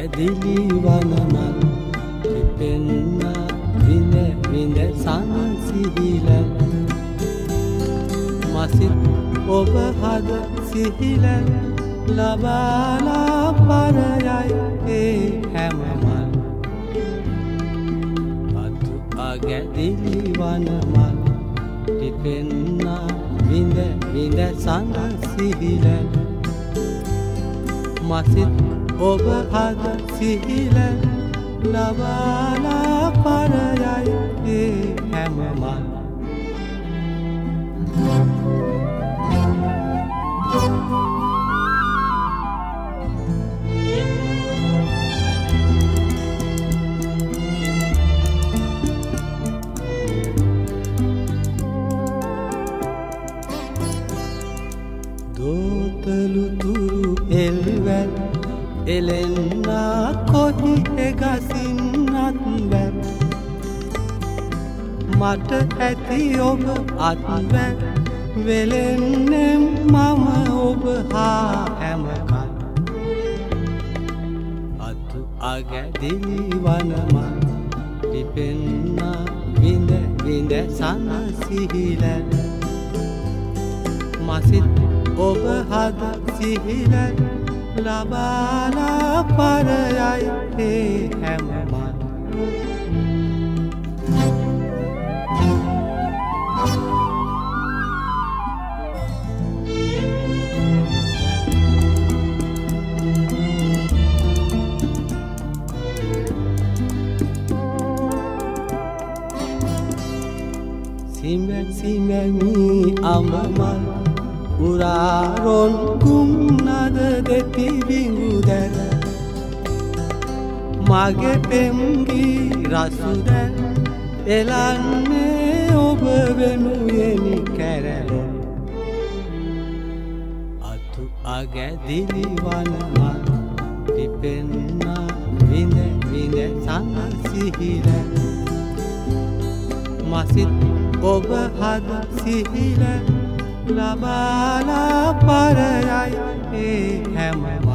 අගැදිලි වනමල් පිපෙන්න විඳ විඳ සංසිහිල මසිත් ඔබ හද සිහිල ලබාලා පරයයි ඒ හැමමල් අතු අගැදිලි වනමල් පිපෙන්න විඳ විඳ සංසිහිල මසිත් ඔබ හද සිහිල ලබාලා පරයයි ඒ හැමමල් දෝතලු තුරු එල්වැල් එලෙන්නා කොහි එගසින්නත් වැල් මට ඇති ඔබ අත්වැල් වෙලෙන්නෙම් මම ඔබ හා හැමකල් අතු අගැදිලි වනමල් පිපෙන්න විඳ විඳ සංසිහිල මසිත් ඔබ හද සිහිල ලබාලා පරයයි ඒ හැමමල් සිමැ සිමැමි අඹමල් උරාරොන් කුම්නද දෙති බිඟුදැන මගේ පෙම්ගී රසුදැන් එලන්නේ ඔබ වෙනුයෙනි කැරලොන් අතු අගැදිලි වනමල් පිපෙන්න විඳ විඳ සංසිහිල මසිත් ඔබ හද සිහිල ලබාලා පරයයි ඒ හැමමල්